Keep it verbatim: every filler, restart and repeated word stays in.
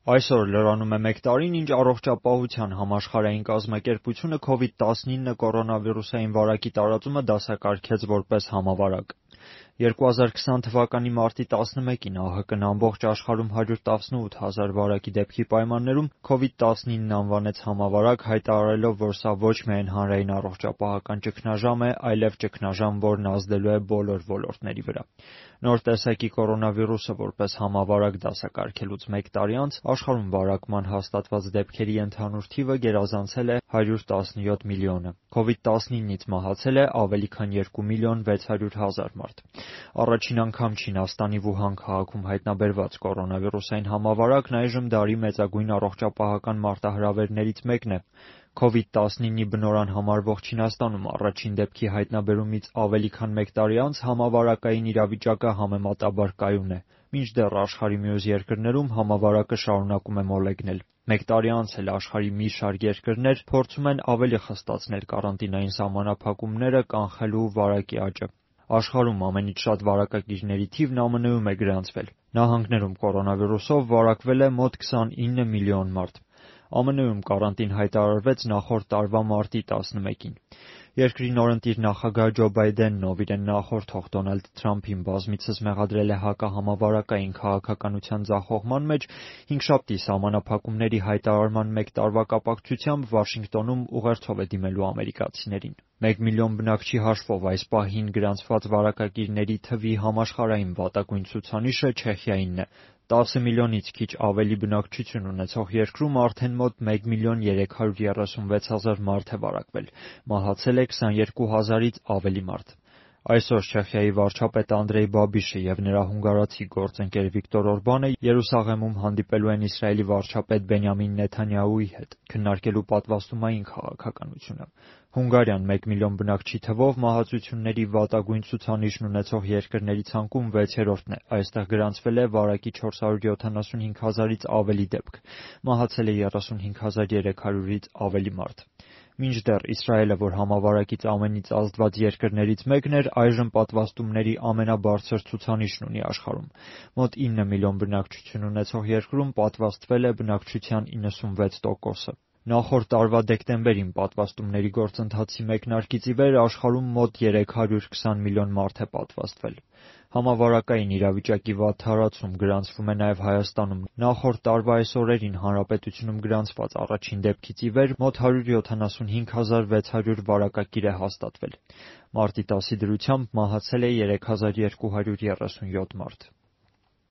Այսօր լրանում է մեկ տարին, ինչ առողջապահության համաշխարհային կազմակերպությունը քովիդ տասնինը կորոնավիրուսային վարակի տարածումը դասակարգեց որպես համավարակ։ երկու հազար քսան թվականի մարտի տասնմեկին ԱՀԿ-ն ամբողջ աշխարհում հարյուր տասնութ հազար վարակի դեպքի պայմաններում քովիդ տասնինը անվանեց համավարակ, հայտարարելով, որ սա ոչ միայն հանրային առողջապահական ճգնաժամ է, այլև ճգնաժամ, որն ազդելու է բոլոր ոլորտների վրա։ Նոր տեսակի կորոնավիրուսը որպես համավարակ դասակարգելուց մեկ տարի անց աշխարհում վարակման հաստատված դեպքերի ընդհանուր թիվը գերազանցել է հարյուր տասնյոթ միլիոնը։ քովիդ տասնինից մահացել է ավելի քան երկու միլիոն վեց հարյուր հազար մարդ։ Առաջին անգամ Չինաստանի Վուհան քաղաքում հայտնաբերված կորոնավիրուսային համավարակն այժմ դարի մեծագույն առողջապահական մարտահրավերներից մեկն է։ քովիդ տասնինի բնօրրան համարվող Չինաստանում առաջին դեպքի հայտնաբերումից ավելի քան մեկ տարի անց համավարակային իրավիճակը համեմատաբար կայուն է, մինչդեռ աշխարհի մյուս երկրներում համավարակը շարունակում է մոլեգնել։ Մեկ տարի անց էլ աշխարհի մի շարք երկրներ փորձում են ավելի խստացնել կարանտինային սահմանափակումները, կանխելու վարակի աճը։ Աշխարհում ամենից շատ վարակագիրների թիվն ԱՄՆ-ում է գրանցվել։ Նահանգներում կորոնավիրուսով վարակվել է մոտ քսանինը միլիոն մարդ։ ԱՄՆ-ում կարանտին հայտարարվեց նախորդ տարվա մարտի տասնմեկին։ Երկրի նորընտիր նախագահ Ջո Բայդենն, ով իրեն նախորդող Դոնալդ Թրամփին բազմիցս մեղադրել է հակահամավարակային քաղաքականության ձախողման մեջ, հինգշաբթի սահմանափակումների հայտարարման մեկ տարվա կապակցությամբ Վաշինգտոնում ուղերձով է դիմելու ամերիկացիներին։ Մեկ միլիոն բնակչի հաշվով այս պահին գրանցված վարակագիրների թվի համաշխարհային վատագույն ցուցանիշը Չեխիայինն է։ տասը միլիոնից քիչ ավելի բնակչություն ունեցող երկրում արդեն մոտ մեկ միլիոն երեք հարյուր երեսունվեց հազար մարդ է վարակվել, մահացել է քսաներկու հազարից ավելի մարդ։ Այսօր Չեխիայի վարչապետ Անդրեյ Բաբիշը և նրա հունգարացի գործընկեր Վիկտոր Օրբանը Երուսաղեմում հանդիպելու են Իսրայելի վարչապետ Բենյամին Նեթանյահուի հետ, քննարկելու պատվաստումային քաղաքականությունը։ Հունգարիան մեկ միլիոն բնակչի թվով մահացությունների վատագույն ցուցանիշն ունեցող երկրների ցանկում վեցերորդն է։ Այստեղ գրանցվել է վարակի չորս հարյուր յոթանասունհինգ հազարից ավելի դեպք, մահացել է երեսունհինգ հազար երեք հարյուրից ավելի մարդ։ Մինչդեռ Իսրայելը, որ համավարակից ամենից ազդված երկրներից մեկն էր, այժմ պատվաստումների ամենաբարձր ցուցանիշն ունի աշխարհում։ Մոտ ինը միլիոն բնակչություն ունեցող երկրում պատվաստվել է բնակչության իննսունվեց տոկոսը։ Նախորդ տարվա դեկտեմբերին պատվաստումների գործընթացի մեկնարկից ի վեր աշխարհում մոտ երեք հարյուր քսան միլիոն մարդ է պատվաստվել։ Համավարակային իրավիճակի վատ թարացում գրանցվում է նաև Հայաստանում։ Նախորդ տարվա այս օրերին հանրապետությունում գրանցված առաջին դեպքից ի վեր մոտ հարյուր յոթանասունհինգ հազար վեց հարյուր վարակագիր է հաստատվել։ Մարտի տասի դրությամբ մահացել է երեք հազար երկու հարյուր երեսունյոթ մարդ։